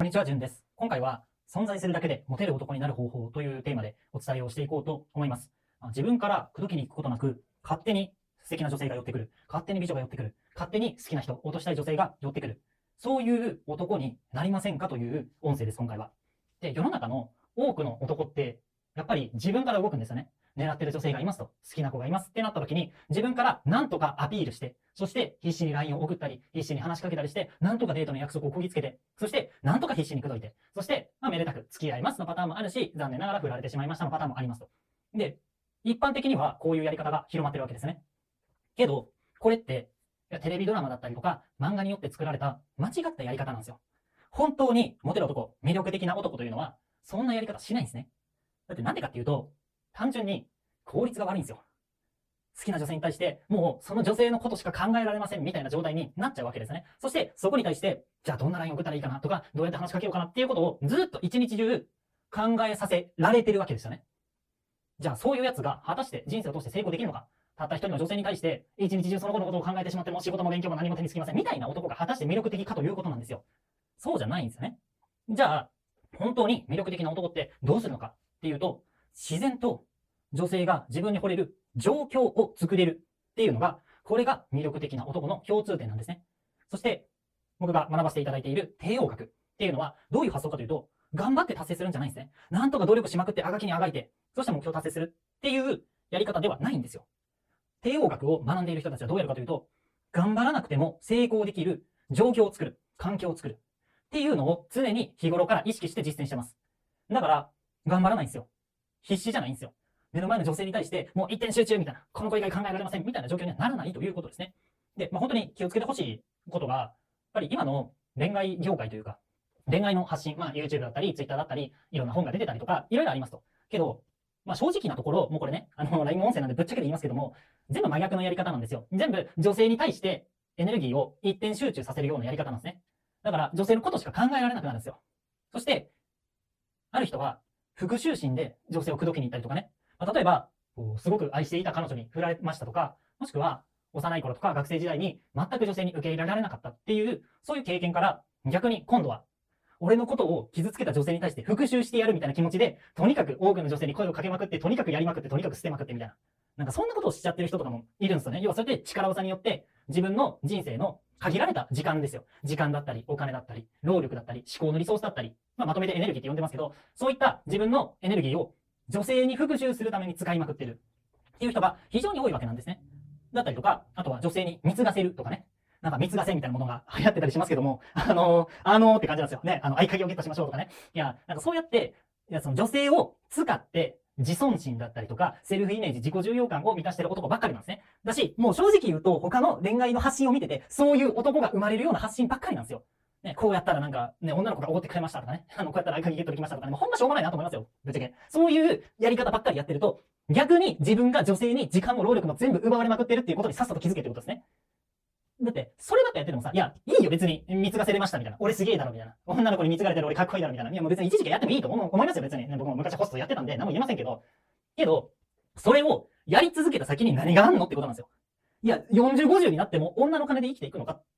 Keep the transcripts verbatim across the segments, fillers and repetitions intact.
こんにちは、じゅんです。今回は、存在するだけでモテる男になる方法というテーマでお伝えをしていこうと思います。自分から口説きに行くことなく、勝手に素敵な女性が寄ってくる。勝手に美女が寄ってくる。勝手に好きな人、落としたい女性が寄ってくる。そういう男になりませんかという音声です、今回は。で、世の中の多くの男って、やっぱり自分から動くんですよね。狙ってる女性がいますと、好きな子がいますってなった時に、自分から何とかアピールして、そして必死に ライン を送ったり、必死に話しかけたりして、何とかデートの約束をこぎつけて、そして何とか必死に口説いて、そして、まあ、めでたく付き合いますのパターンもあるし、残念ながら振られてしまいましたのパターンもありますと。で、一般的にはこういうやり方が広まってるわけですね。けど、これって、テレビドラマだったりとか、漫画によって作られた間違ったやり方なんですよ。本当にモテる男、魅力的な男というのは、そんなやり方しないんですね。だってなんでかっていうと、単純に効率が悪いんですよ。好きな女性に対して、もうその女性のことしか考えられませんみたいな状態になっちゃうわけですね。そして、そこに対して、じゃあどんな ライン を送ったらいいかなとか、どうやって話しかけようかなっていうことをずっと一日中考えさせられてるわけですよね。じゃあそういうやつが果たして人生を通して成功できるのか。たった一人の女性に対して、一日中その子のことを考えてしまっても仕事も勉強も何も手につきませんみたいな男が果たして魅力的かということなんですよ。そうじゃないんですよね。じゃあ、本当に魅力的な男ってどうするのかっていうと、自然と女性が自分に惚れる状況を作れるっていうのが、これが魅力的な男の共通点なんですね。そして、僕が学ばせていただいている帝王学っていうのは、どういう発想かというと、頑張って達成するんじゃないんですね。なんとか努力しまくってあがきにあがいて、そして目標達成するっていうやり方ではないんですよ。帝王学を学んでいる人たちはどうやるかというと、頑張らなくても成功できる状況を作る、環境を作るっていうのを常に日頃から意識して実践してます。だから、頑張らないんですよ。必死じゃないんですよ。目の前の女性に対して、もう一点集中みたいな、この子以外考えられませんみたいな状況にはならないということですね。で、まあ、本当に気をつけてほしいことが、やっぱり今の恋愛業界というか、恋愛の発信、まあ YouTube だったり、Twitter だったり、いろんな本が出てたりとか、いろいろありますと。けど、まあ正直なところ、もうこれね、あの、ライン 音声なんでぶっちゃけて言いますけども、全部真逆のやり方なんですよ。全部女性に対してエネルギーを一点集中させるようなやり方なんですね。だから女性のことしか考えられなくなるんですよ。そして、ある人は復讐心で女性を口説きに行ったりとかね。まあ、例えば、すごく愛していた彼女に振られましたとか、もしくは幼い頃とか学生時代に全く女性に受け入れられなかったっていう、そういう経験から逆に今度は俺のことを傷つけた女性に対して復讐してやるみたいな気持ちで、とにかく多くの女性に声をかけまくって、とにかくやりまくって、とにかく捨てまくってみたいな。なんかそんなことをしちゃってる人とかもいるんですよね。要はそれで力技によって自分の人生の限られた時間ですよ。時間だったり、お金だったり、労力だったり、思考のリソースだったり、まあ、まとめてエネルギーって呼んでますけど、そういった自分のエネルギーを女性に復讐するために使いまくってるっていう人が非常に多いわけなんですね。だったりとか、あとは女性に貢がせるとかね。なんか貢がせみたいなものが流行ってたりしますけども、あのー、あのーって感じなんですよね。あの、合鍵をゲットしましょうとかね。いや、なんかそうやって、いや、その女性を使って、自尊心だったりとか、セルフイメージ、自己重要感を満たしてる男ばっかりなんですね。だし、もう正直言うと、他の恋愛の発信を見てて、そういう男が生まれるような発信ばっかりなんですよ。ね、こうやったらなんか、ね、女の子がおごってくれましたとかね。あの、こうやったら合鍵ゲットできましたとかね。もうほんましょうがないなと思いますよ。ぶっちゃけ。そういうやり方ばっかりやってると、逆に自分が女性に時間も労力も全部奪われまくってるっていうことにさっさと気づけってことですね。だって、そればっかやっててもさ、いや、いいよ別に、貢がせれましたみたいな。俺すげえだろみたいな。女の子に貢がれてる俺かっこいいだろみたいな。いや、もう別に一時期やってもいいと思いますよ、別に。ね、僕も昔ホストやってたんで、何も言えませんけど。けど、それをやり続けた先に何があんのってことなんですよ。いや、よんじゅう、ごじゅうになっても女の金で生きていくのかって、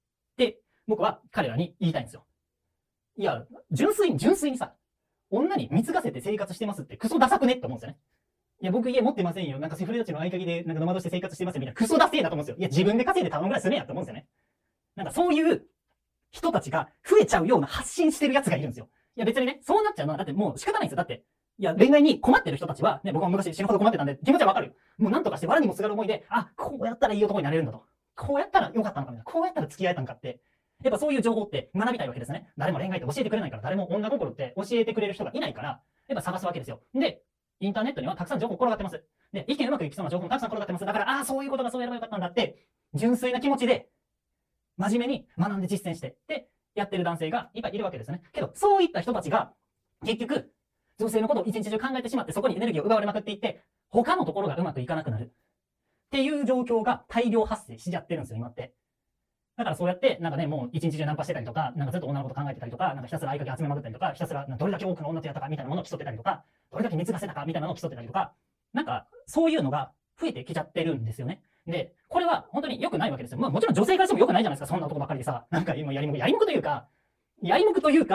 僕は彼らに言いたいんですよ。いや、純粋に、純粋にさ、女に貢がせて生活してますってクソダサくねって思うんですよね。いや、僕家持ってませんよ。なんかセフレたちの合鍵で、なんかノマドして生活してますよ。みたいな。クソダセーだと思うんですよ。いや、自分で稼いで頼むぐらいするんやと思うんですよね。なんかそういう人たちが増えちゃうような発信してるやつがいるんですよ。いや、別にね、そうなっちゃうのは、だってもう仕方ないんですよ。だって、いや、恋愛に困ってる人たちは、ね、僕も昔死ぬほど困ってたんで、気持ちはわかるよ。もうなんとかして藁にもすがる思いで、あ、こうやったらいい男になれるんだと。こうやったらよかったのかみたいな。こうやったら付き合えたんかって。やっぱそういう情報って学びたいわけですね。誰も恋愛って教えてくれないから、誰も女心って教えてくれる人がいないから、やっぱ探すわけですよ。で、インターネットにはたくさん情報転がってます。で、意見うまくいきそうな情報もたくさん転がってます。だから、ああ、そういうことがそうやればよかったんだって、純粋な気持ちで、真面目に学んで実践して、で、やってる男性がいっぱいいるわけですね。けど、そういった人たちが、結局、女性のことを一日中考えてしまって、そこにエネルギーを奪われまくっていって、他のところがうまくいかなくなる。っていう状況が大量発生しちゃってるんですよ、今って。だからそうやって、なんかね、もう一日中ナンパしてたりとか、なんかずっと女のこと考えてたりとか、なんかひたすら合鍵集めまくったりとか、ひたすらどれだけ多くの女とやったかみたいなものを競ってたりとか、どれだけ貢がせたかみたいなのを競ってたりとか、なんかそういうのが増えてきちゃってるんですよね。で、これは本当に良くないわけですよ。まあもちろん女性からしても良くないじゃないですか、そんな男ばっかりでさ、なんか今やりもく、やりもくというか、やりもくというか、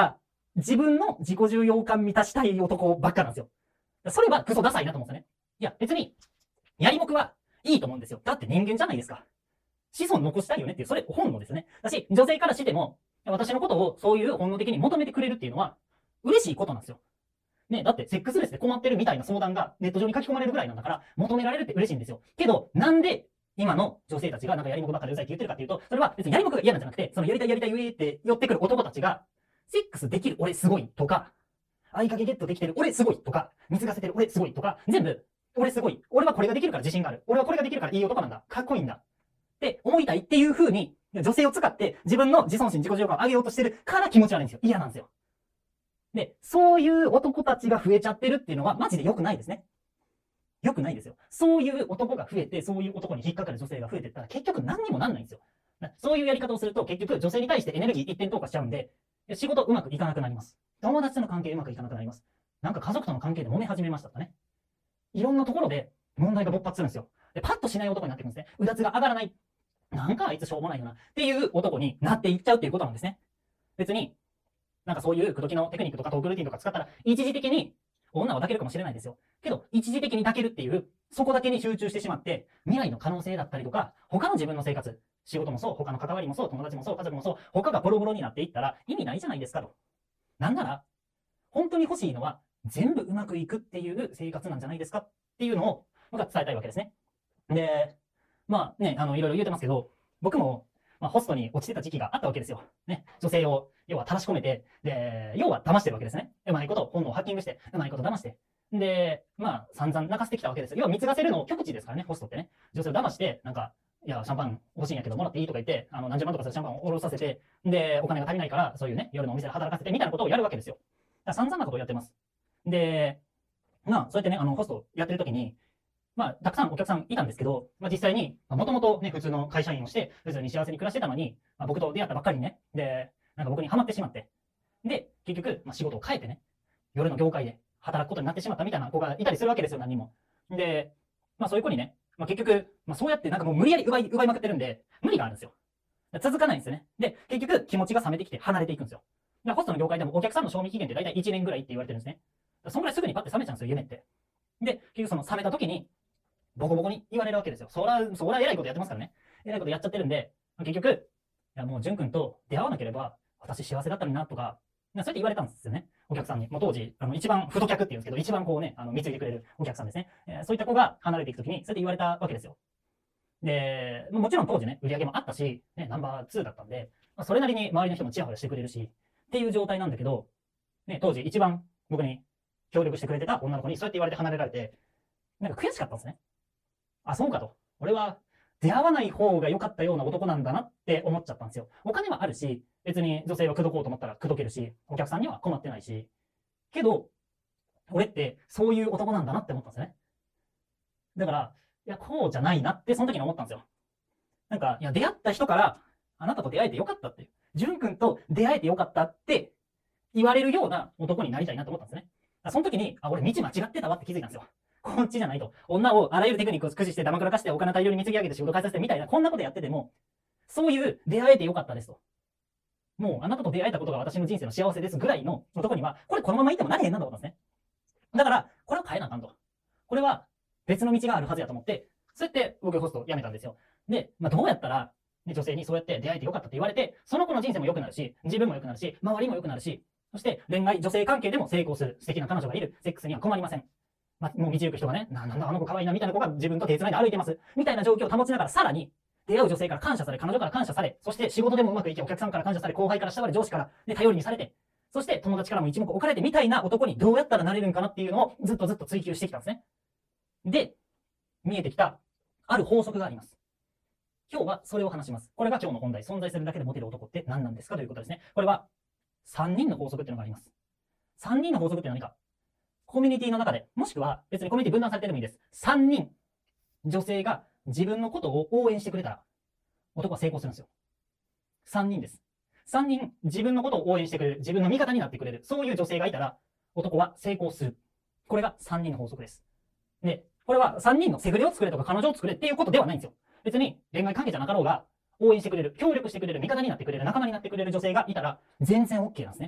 自分の自己重要感満たしたい男ばっかなんですよ。それはクソダサいなと思うんですよね。いや、別に、やりもくはいいと思うんですよ。だって人間じゃないですか。子孫残したいよねっていう、それ本能ですね。だし、女性からしても、私のことをそういう本能的に求めてくれるっていうのは、嬉しいことなんですよ。ね、だってセックスレスで困ってるみたいな相談がネット上に書き込まれるぐらいなんだから、求められるって嬉しいんですよ。けど、なんで、今の女性たちがなんかやりもくばっかりうざいって言ってるかっていうと、それは別にやりもくが嫌なんじゃなくて、そのやりたいやりたい言えって寄ってくる男たちが、セックスできる俺すごいとか、合鍵ゲットできてる俺すごいとか、貢がせてる俺すごいとか、全部、俺すごい。俺はこれができるから自信がある。俺はこれができるからいい男なんだ。かっこいいんだ。って思いたいっていう風に、女性を使って自分の自尊心、自己重要感を上げようとしてるから気持ち悪いんですよ。嫌なんですよ。で、そういう男たちが増えちゃってるっていうのはマジで良くないですね。良くないですよ。そういう男が増えて、そういう男に引っかかる女性が増えてったら結局何にもなんないんですよ。そういうやり方をすると結局女性に対してエネルギー一点投下しちゃうんで、仕事うまくいかなくなります。友達との関係うまくいかなくなります。なんか家族との関係で揉め始めましたとかね。いろんなところで問題が勃発するんですよ。で、パッとしない男になってくるんですね。うだつが上がらない。なんかあいつしょうもないよな。っていう男になっていっちゃうっていうことなんですね。別に、なんかそういう口説きのテクニックとかトークルーティンとか使ったら、一時的に女は抱けるかもしれないですよ。けど、一時的に抱けるっていう、そこだけに集中してしまって、未来の可能性だったりとか、他の自分の生活、仕事もそう、他の関わりもそう、友達もそう、家族もそう、他がボロボロになっていったら意味ないじゃないですかと。なんなら、本当に欲しいのは、全部うまくいくっていう生活なんじゃないですかっていうのを、僕は伝えたいわけですね。で、まあね、あの、いろいろ言うてますけど、僕も、まあ、ホストに落ちてた時期があったわけですよ。ね。女性を、要は正し込めて、で、要は騙してるわけですね。うまいこと、本能をハッキングして、うまいこと騙して。で、まあ、散々泣かせてきたわけですよ。要は貢がせるの極致ですからね、ホストってね。女性を騙して、なんか、いや、シャンパン欲しいんやけど、もらっていいとか言って、あの、何十万とかするシャンパンを下ろさせて、で、お金が足りないから、そういうね、夜のお店で働かせて、みたいなことをやるわけですよ。だから散々なことをやってます。で、まあ、そうやってね、あの、ホストやってる時に、まあ、たくさんお客さんいたんですけど、まあ、実際に、もともとね、普通の会社員をして、普通に幸せに暮らしてたのに、まあ、僕と出会ったばっかりにね、で、なんか僕にハマってしまって、で、結局、まあ、仕事を変えてね、夜の業界で働くことになってしまったみたいな子がいたりするわけですよ、何人も。で、まあ、そういう子にね、まあ、結局、まあ、そうやってなんかもう無理やり奪い、奪いまくってるんで、無理があるんですよ。続かないんですよね。で、結局、気持ちが冷めてきて離れていくんですよ。で、ホストの業界でもお客さんの賞味期限って大体いちねんぐらいって言われてるんですね。そんぐらいすぐにパッて冷めちゃうんですよ、夢って。で、結局その冷めた時に、ボコボコに言われるわけですよ。そら、そら偉いことやってますからね。偉いことやっちゃってるんで、結局、いやもう淳君と出会わなければ、私幸せだったのになとか、そうやって言われたんですよね。お客さんに。もう当時、あの、一番太客っていうんですけど、一番こうね、あの、貢いでくれるお客さんですね。えー、そういった子が離れていくときに、そうやって言われたわけですよ。で、もちろん当時ね、売り上げもあったし、ね、ナンバーツーだったんで、まあ、それなりに周りの人もチヤホヤしてくれるし、っていう状態なんだけど、ね、当時一番僕に協力してくれてた女の子にそうやって言われて離れられて、なんか悔しかったんですね。あ、そうかと。俺は出会わない方が良かったような男なんだなって思っちゃったんですよ。お金はあるし、別に女性を口説こうと思ったら口説けるし、お客さんには困ってないし、けど、俺ってそういう男なんだなって思ったんですよね。だから、いや、こうじゃないなってその時に思ったんですよ。なんか、いや、出会った人から、あなたと出会えてよかったっていう、淳君と出会えてよかったって言われるような男になりたいなと思ったんですね。その時に、あ、俺道間違ってたわって気づいたんですよ。こっちじゃないと。女をあらゆるテクニックを駆使してダマくらかしてお金大量に貢ぎ上げて仕事返させてみたいな、こんなことやってても、そういう出会えてよかったですと。もうあなたと出会えたことが私の人生の幸せですぐらいの男には、これこのままいってもなれへんなと思ったんですね。だから、これは変えなあかんと。これは別の道があるはずやと思って、そうやって僕ホストを辞めたんですよ。で、まあ、どうやったら、ね、女性にそうやって出会えてよかったって言われて、その子の人生も良くなるし、自分も良くなるし、周りも良くなるし、そして恋愛、女性関係でも成功する素敵な彼女がいる。セックスには困りません。まあ、もう道行く人がね、な、なんだあの子可愛いなみたいな子が自分と手繋いで歩いてます。みたいな状況を保ちながら、さらに、出会う女性から感謝され、彼女から感謝され、そして仕事でもうまくいき、お客さんから感謝され、後輩から慕われ、上司から、ね、頼りにされて、そして友達からも一目置かれてみたいな男にどうやったらなれるんかなっていうのをずっとずっと追求してきたんですね。で、見えてきた、ある法則があります。今日はそれを話します。これが今日の本題、存在するだけでモテる男って何なんですかということですね。これは、さんにんの法則っていうのがあります。さんにんの法則って何か。コミュニティの中で、もしくは別にコミュニティ分断されてでもいいです。さんにん、女性が自分のことを応援してくれたら、男は成功するんですよ。さんにんです。さんにん、自分のことを応援してくれる、自分の味方になってくれる、そういう女性がいたら、男は成功する。これがさんにんの法則です。で、これはさんにんのセフレを作れとか彼女を作れっていうことではないんですよ。別に恋愛関係じゃなかろうが、応援してくれる、協力してくれる、味方になってくれる、仲間になってくれる女性がいたら、全然 OK なんですね。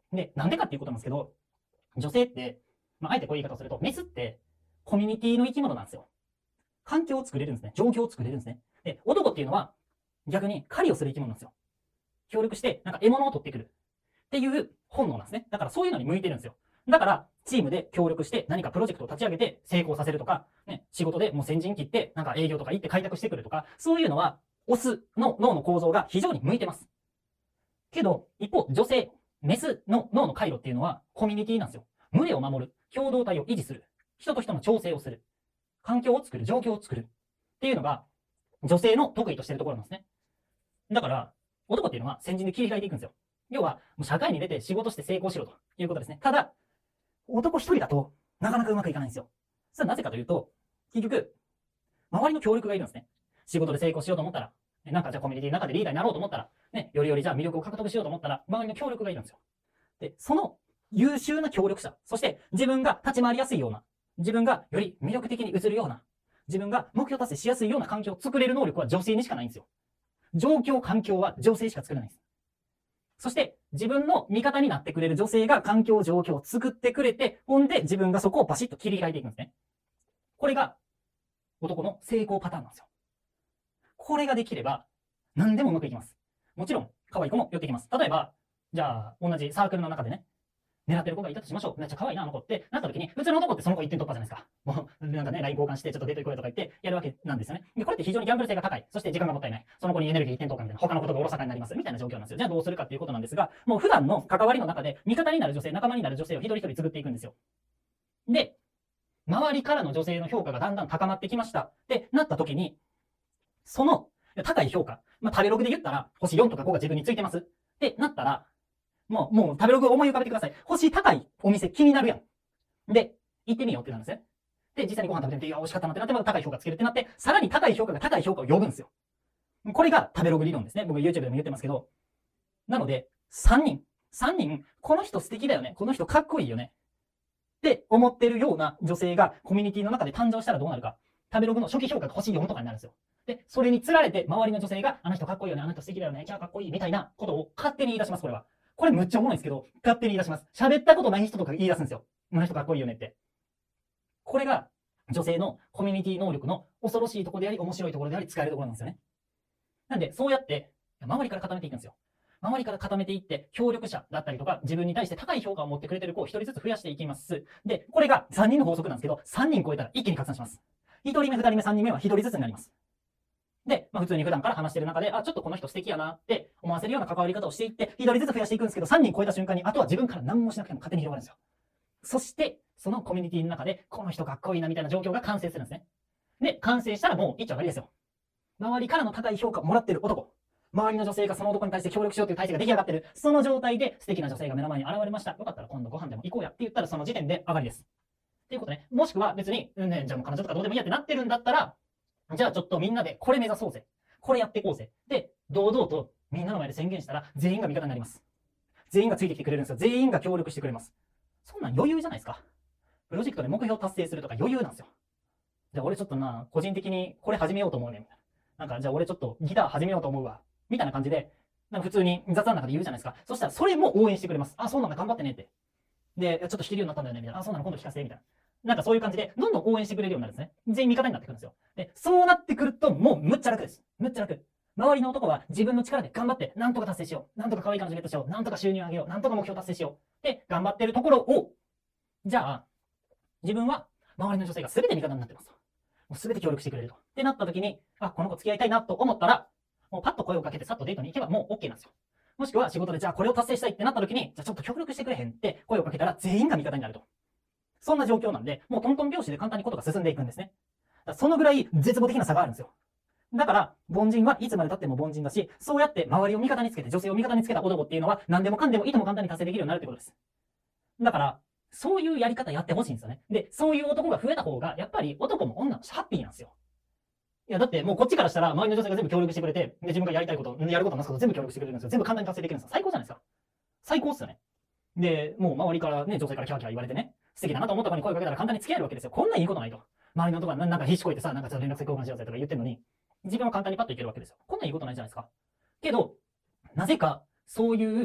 で、なんでかっていうことなんですけど、女性って、まあ、あえてこういう言い方をすると、メスってコミュニティの生き物なんですよ。環境を作れるんですね。状況を作れるんですね。で、男っていうのは逆に狩りをする生き物なんですよ。協力して、なんか獲物を取ってくるっていう本能なんですね。だからそういうのに向いてるんですよ。だから、チームで協力して何かプロジェクトを立ち上げて成功させるとか、ね、仕事でもう先陣切って、なんか営業とか行って開拓してくるとか、そういうのは、オスの脳の構造が非常に向いてます。けど、一方、女性、メスの脳の回路っていうのはコミュニティなんですよ。群れを守る、共同体を維持する、人と人の調整をする、環境を作る、状況を作るっていうのが女性の得意としているところなんですね。だから、男っていうのは先陣で切り開いていくんですよ。要は、もう社会に出て仕事して成功しろということですね。ただ、男一人だとなかなかうまくいかないんですよ。それはなぜかというと、結局、周りの協力がいるんですね。仕事で成功しようと思ったら、なんかじゃあコミュニティの中でリーダーになろうと思ったら、ね、よりよりじゃあ魅力を獲得しようと思ったら、周りの協力がいるんですよ。で、その優秀な協力者、そして自分が立ち回りやすいような、自分がより魅力的に映るような、自分が目標達成しやすいような環境を作れる能力は女性にしかないんですよ。状況、環境は女性しか作れないんです。そして、自分の味方になってくれる女性が環境、状況を作ってくれて、ほんで自分がそこをバシッと切り開いていくんですね。これが男の成功パターンなんですよ。これができれば、何でもうまくいきます。もちろん、可愛い子も寄ってきます。例えば、じゃあ、同じサークルの中でね、狙ってる子がいたとしましょう。めっちゃ可愛いな、あの子ってなった時に、普通の男ってその子一点突破じゃないですか。もう、なんかね、ライン 交換して、ちょっとデート行こうよとか言って、やるわけなんですよね。で、これって非常にギャンブル性が高い。そして時間がもったいない。その子にエネルギー一点投下みたいな、他のことがおろそかになります。みたいな状況なんですよ。じゃあどうするかっていうことなんですが、もう普段の関わりの中で、味方になる女性、仲間になる女性を一人一人作っていくんですよ。で、周りからの女性の評価がだんだん高まってきました。ってなった時に、その高い評価、まあ、食べログで言ったら、星よんとかごが自分についてます。ってなったら、もう、もう食べログを思い浮かべてください。星高いお店気になるやん。で、行ってみようってなるんですね。で、実際にご飯食べてみて、いや、美味しかったなってなって、また高い評価つけるってなって、さらに高い評価が高い評価を呼ぶんですよ。これが食べログ理論ですね。僕 YouTube でも言ってますけど。なので、さんにん、さんにん、この人素敵だよね。この人かっこいいよね。って思ってるような女性がコミュニティの中で誕生したらどうなるか。食べログの初期評価が星よんとかになるんですよ。で、それにつられて周りの女性が、あの人かっこいいよね、あの人素敵だよね、キャーかっこいいみたいなことを勝手に言い出します、これは。これむっちゃおもろいんですけど、勝手に言い出します。喋ったことない人とか言い出すんですよ。あの人かっこいいよねって。これが女性のコミュニティ能力の恐ろしいところであり、面白いところであり、使えるところなんですよね。なんで、そうやって、周りから固めていくんですよ。周りから固めていって、協力者だったりとか、自分に対して高い評価を持ってくれてる子を一人ずつ増やしていきます。で、これがさんにんの法則なんですけど、さんにん超えたら一気に拡散します。ひとりめ、ふたりめ、さんにんめはひとりずつになります。で、まあ、普通に普段から話してる中で、あ、ちょっとこの人素敵やなって思わせるような関わり方をしていって、ひとりずつ増やしていくんですけど、さんにん超えた瞬間に、あとは自分から何もしなくても勝手に広がるんですよ。そして、そのコミュニティの中で、この人かっこいいなみたいな状況が完成するんですね。で、完成したらもう一丁上がりですよ。周りからの高い評価をもらってる男。周りの女性がその男に対して協力しようという体制が出来上がってる。その状態で素敵な女性が目の前に現れました。よかったら今度ご飯でも行こうやって言ったらその時点で上がりです。っていうことね。もしくは別に、うんね、じゃあもう彼女とかどうでもいいやってなってるんだったら、じゃあちょっとみんなでこれ目指そうぜ。これやっていこうぜ。で、堂々とみんなの前で宣言したら全員が味方になります。全員がついてきてくれるんですよ。全員が協力してくれます。そんなん余裕じゃないですか。プロジェクトで目標達成するとか余裕なんですよ。じゃあ俺ちょっとな、個人的にこれ始めようと思うね。みたいな。なんかじゃあ俺ちょっとギター始めようと思うわ。みたいな感じで、なんか普通に雑談の中で言うじゃないですか。そしたらそれも応援してくれます。あ、そうなんだ、頑張ってねって。で、ちょっと弾けるようになったんだよね、みたいな。あ、そうなの、今度弾かせて、みたいな。なんかそういう感じで、どんどん応援してくれるようになるんですね。全員味方になってくるんですよ。で、そうなってくると、もうむっちゃ楽です。むっちゃ楽。周りの男は自分の力で頑張って、なんとか達成しよう。なんとか可愛い彼女ゲットしよう。なんとか収入上げよう。なんとか目標達成しよう。で、頑張ってるところを、じゃあ、自分は周りの女性が全て味方になってます。もう全て協力してくれると。ってなった時に、あ、この子付き合いたいなと思ったら、もうパッと声をかけてさっとデートに行けばもう OK なんですよ。もしくは仕事でじゃあこれを達成したいってなった時に、じゃあちょっと協力してくれへんって声をかけたら全員が味方になると。そんな状況なんで、もうトントン拍子で簡単にことが進んでいくんですね。そのぐらい絶望的な差があるんですよ。だから、凡人はいつまで経っても凡人だし、そうやって周りを味方につけて、女性を味方につけた男っていうのは何でもかんでもいとも簡単に達成できるようになるってことです。だから、そういうやり方やってほしいんですよね。で、そういう男が増えた方が、やっぱり男も女もハッピーなんですよ。いや、だってもうこっちからしたら、周りの女性が全部協力してくれて、で、自分がやりたいこと、やることなすこと全部協力してくれるんですよ。全部簡単に達成できるんですよ。最高じゃないですか。最高っすよね。で、もう周りからね、女性からキャーキャー言われてね、素敵だなと思った子に声かけたら簡単に付き合えるわけですよ。こんないいことないと。周りのところなんか必死こいてさ、なんかちょっと連絡先交換しようぜとか言ってるのに、自分は簡単にパッといけるわけですよ。こんないいことないじゃないですか。けど、なぜか、そういう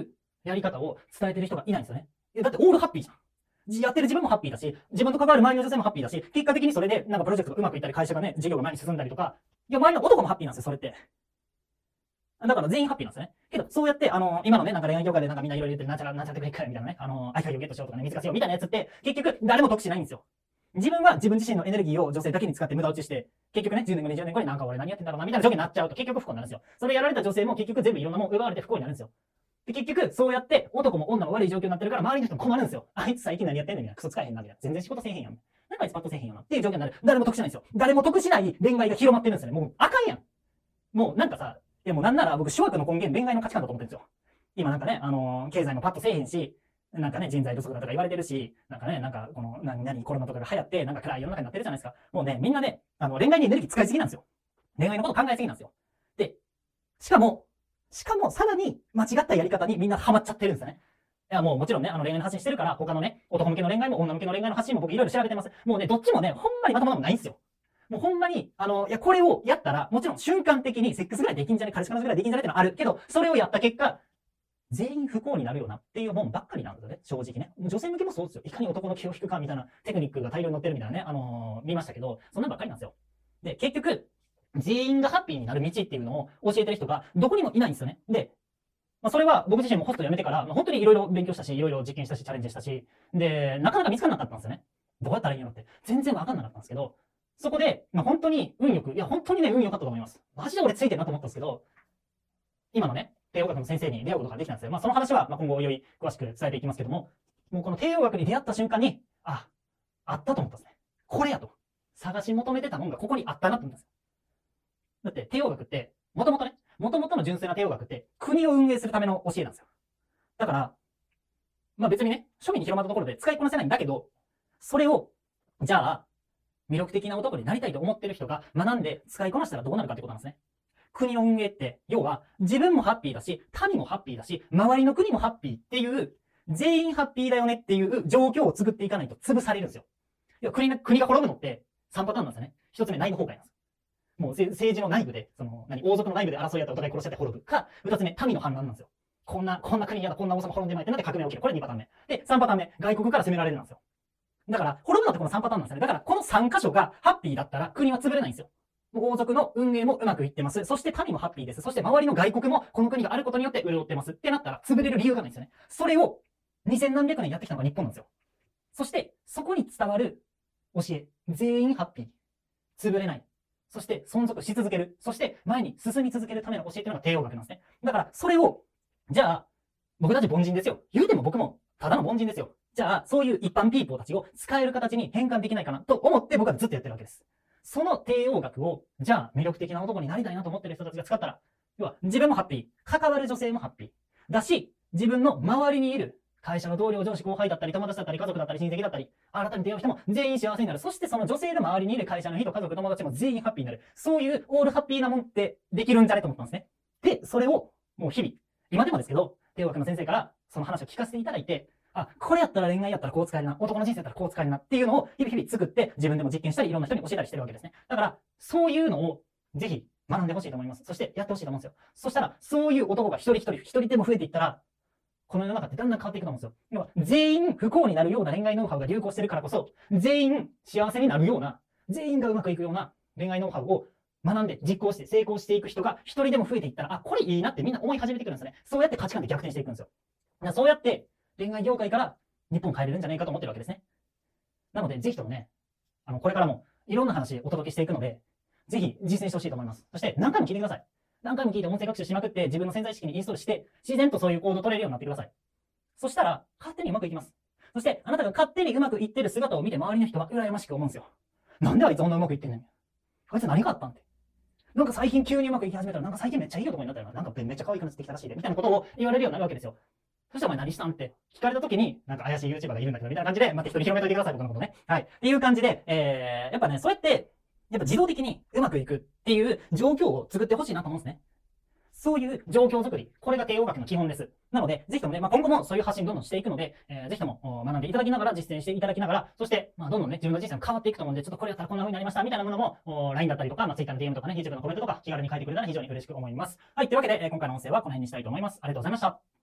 やり方を伝えてる人がいないんですよね。いやだってオールハッピーじゃん。やってる自分もハッピーだし、自分と関わる周りの女性もハッピーだし、結果的にそれでなんかプロジェクトがうまくいったり、会社がね、事業が前に進んだりとか、いや、周りの男もハッピーなんですよ、それって。だから全員ハッピーなんですよね。けど、そうやって、あの、今のね、なんか恋愛業界でなんかみんないろいろ言ってる、なんちゃら、なんちゃらテクニックみたいなね、あの、愛会をゲットしようとかね、見つかせようみたいなやつって、結局、誰も得しないんですよ。自分は自分自身のエネルギーを女性だけに使って無駄打ちして、結局ね、じゅうねんご、にじゅうねんごになんか俺何やってんだろうな、みたいな状況になっちゃうと結局不幸になるんですよ。それやられた女性も結局全部いろんなもん奪われて不幸になるんですよ。で、結局、そうやって男も女も悪い状況になってるから、周りの人も困るんですよ。あいつ最近何やってんのみたいな。クソ使えへんな、みたいな。全然仕事せえへんやん。なんかあいつパッとせえへんやんな。っていう状況になる。誰も得しないんですよ。誰も得しない恋愛が広まってるんですよね。もう、あかんやん。もう、なんかさ、いやもうなんなら僕、諸悪の根源、恋愛の価値観だと思ってるんですよ。今なんかね、あのー、経済もパッとせえへんし、なんかね、人材不足だとか言われてるし、なんかね、なんかこの、何、何、コロナとかが流行って、なんか暗い世の中になってるじゃないですか。もうね、みんなね、あの、恋愛にエネルギー使いすぎなんですよ。恋愛のこと考えすぎなんですよ。で、しかも、しかも、さらに間違ったやり方にみんなハマっちゃってるんですよね。いや、もうもちろんね、あの恋愛の発信してるから、他のね、男向けの恋愛も女向けの恋愛の発信も僕いろいろ調べてます。もうね、どっちもね、ほんまにまともなもんないんですよ。もうほんまに、あの、いや、これをやったら、もちろん瞬間的にセックスぐらいできんじゃね、彼氏彼女ぐらいできんじゃねってのはあるけど、それをやった結果、全員不幸になるよなっていうもんばっかりなんですよね、正直ね。女性向けもそうですよ。いかに男の気を引くかみたいなテクニックが大量に載ってるみたいなね、あのー、見ましたけど、そんなばっかりなんですよ。で、結局、全員がハッピーになる道っていうのを教えてる人がどこにもいないんですよね。で、まあ、それは僕自身もホスト辞めてから、まあ、本当にいろいろ勉強したし、いろいろ実験したし、チャレンジしたし、で、なかなか見つからなかったんですよね。どうやったらいいのって。全然わかんなかったんですけど、そこで、まあ、本当に運よく、いや、本当にね、運良かったと思います。マジで俺ついてるなと思ったんですけど、今のね、帝王学の先生に出会うことができたんですよ。まあ、その話は、まあ、今後より詳しく伝えていきますけども、もうこの帝王学に出会った瞬間に、あ、あったと思ったんですね。これやと。探し求めてたもんがここにあったなと思ったんですよ。だって、帝王学って、もともとね、もともとの純粋な帝王学って、国を運営するための教えなんですよ。だから、まあ別にね、庶民に広まったところで使いこなせないんだけど、それを、じゃあ、魅力的な男になりたいと思ってる人が学んで使いこなしたらどうなるかってことなんですね。国の運営って、要は、自分もハッピーだし、民もハッピーだし、周りの国もハッピーっていう、全員ハッピーだよねっていう状況を作っていかないと潰されるんですよ。いや国が、国が滅ぶのってさんパターンなんですよね。一つ目、内部崩壊なんです。もう政治の内部で、その、何、王族の内部で争い合ってお互い殺し合って滅ぶか、二つ目、民の反乱なんですよ。こんな、こんな国嫌だ、こんな王様滅んでまいってなって革命起きる。これにパターン目。で、さんパターン目、外国から攻められるなんですよ。だから、滅ぶのってこのさんパターンなんですよね。だから、このさん箇所がハッピーだったら国は潰れないんですよ。王族の運営もうまくいってます。そして民もハッピーです。そして周りの外国もこの国があることによって潤ってます。ってなったら潰れる理由がないんですよね。それをにせんなんびゃくねんやってきたのが日本なんですよ。そして、そこに伝わる教え。全員ハッピー。潰れない。そして存続し続ける。そして前に進み続けるための教えというのが帝王学なんですね。だからそれを、じゃあ、僕たち凡人ですよ。言うても僕もただの凡人ですよ。じゃあ、そういう一般ピーポーたちを使える形に変換できないかなと思って僕はずっとやってるわけです。その帝王学を、じゃあ魅力的な男になりたいなと思ってる人たちが使ったら、要は自分もハッピー。関わる女性もハッピー。だし、自分の周りにいる会社の同僚、上司、後輩だったり、友達だったり、家族だったり、親戚だったり、改めて出会う人も全員幸せになる。そしてその女性の周りにいる会社の人、家族、友達も全員ハッピーになる。そういうオールハッピーなもんってできるんじゃねと思ったんですね。で、それをもう日々、今でもですけど、帝王学の先生からその話を聞かせていただいて、あ、これやったら恋愛やったらこう使えるな、男の人生やったらこう使えるなっていうのを日々日々作って自分でも実験したりいろんな人に教えたりしてるわけですね。だから、そういうのをぜひ学んでほしいと思います。そしてやってほしいと思うんですよ。そしたら、そういう男が一人一人、一人でも増えていったら、この世の中ってだんだん変わっていくと思うんですよ。要は全員不幸になるような恋愛ノウハウが流行してるからこそ、全員幸せになるような、全員がうまくいくような恋愛ノウハウを学んで実行して成功していく人が一人でも増えていったら、あ、これいいなってみんな思い始めてくるんですね。そうやって価値観で逆転していくんですよ。だからそうやって恋愛業界から日本を変えれるんじゃないかと思ってるわけですね。なので、ぜひともね、あの、これからもいろんな話お届けしていくので、ぜひ実践してほしいと思います。そして何回も聞いてください。何回も聞いて音声学習しまくって自分の潜在意識にインストールして、自然とそういう行動を取れるようになってください。そしたら、勝手にうまくいきます。そして、あなたが勝手にうまくいってる姿を見て周りの人は羨ましく思うんですよ。なんであいつあんなうまくいってんねん。あいつ何があったんって。なんか最近急にうまくいき始めたら、なんか最近めっちゃいい男になったよな。なんかめっちゃ可愛くなってきたらしいで。みたいなことを言われるようになるわけですよ。そしてお前何したんって聞かれた時に、なんか怪しい YouTuber がいるんだけど、みたいな感じで、また人に広めといてください、僕のことね。はい。っていう感じで、えー、やっぱね、それって、やっぱ自動的にうまくいくっていう状況を作ってほしいなと思うんですね。そういう状況作り。これが帝王学の基本です。なので、ぜひともね、まあ、今後もそういう発信どんどんしていくので、えー、ぜひとも学んでいただきながら、実践していただきながら、そして、まあ、どんどんね、自分の人生も変わっていくと思うんで、ちょっとこれやったらこんな風になりました、みたいなものも、ライン だったりとか、まあ、Twitter の ディーエム とかね、YouTube のコメントとか、気軽に書いてくれたら非常に嬉しく思います。はい。というわけで、えー、今回の音声はこの辺にしたいと思います。ありがとうございました。